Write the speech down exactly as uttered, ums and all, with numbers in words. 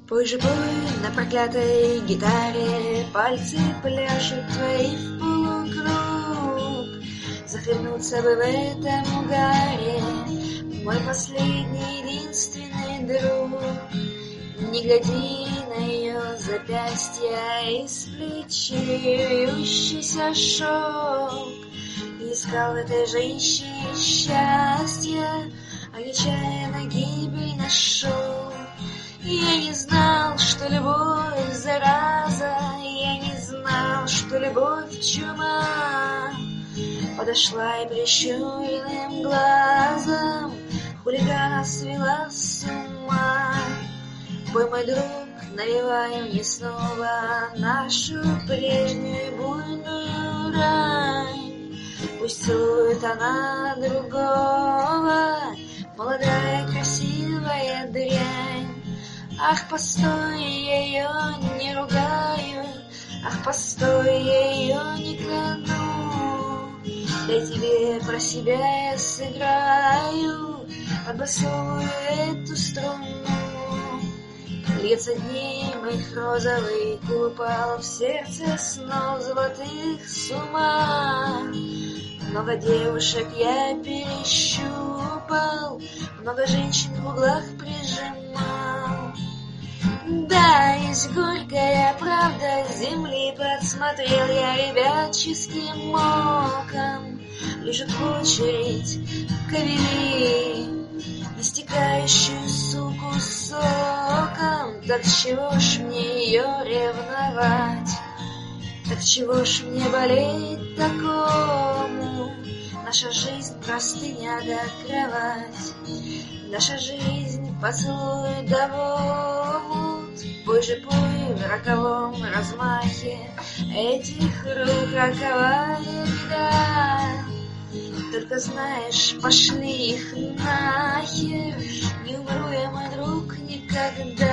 Пой же пой на проклятой гитаре, пальцы пляшут твои в полукруг. Захлебнуться бы в этом угаре, мой последний единственный друг. Не гляди на ее запястья, из плечи вьющийся шелк. Искал в этой женщине счастья, а нечаянно гибель нашел. Я не знал, что любовь зараза, я не знал, что любовь чума. Подошла и прищуренным глазом хулигана свела с ума. Пой, мой друг, наливай мне снова нашу прежнюю буйную рань. Пусть целует она другого, молодая красивая дрянь. Ах, постой, я ее не ругаю, ах, постой, я ее не кляну. Дай тебе про себя я сыграю под басовую эту струну. Льется дней моих розовый купол, в сердце снов золотых с ума. Много девушек я перещупал, много женщин в углах прижимал. Да, есть горькая правда земли, подсмотрел я ребяческим оком. Лежит в очередь ковели, истекающую суку соком. Так чего ж мне ее ревновать? Так чего ж мне болеть такому? Наша жизнь простыня да кровать, наша жизнь поцелуй да вомут. Пой же пой в роковом размахе этих рук роковая беда. Только знаешь, пошли их нахер, не умру я, мой друг, никогда.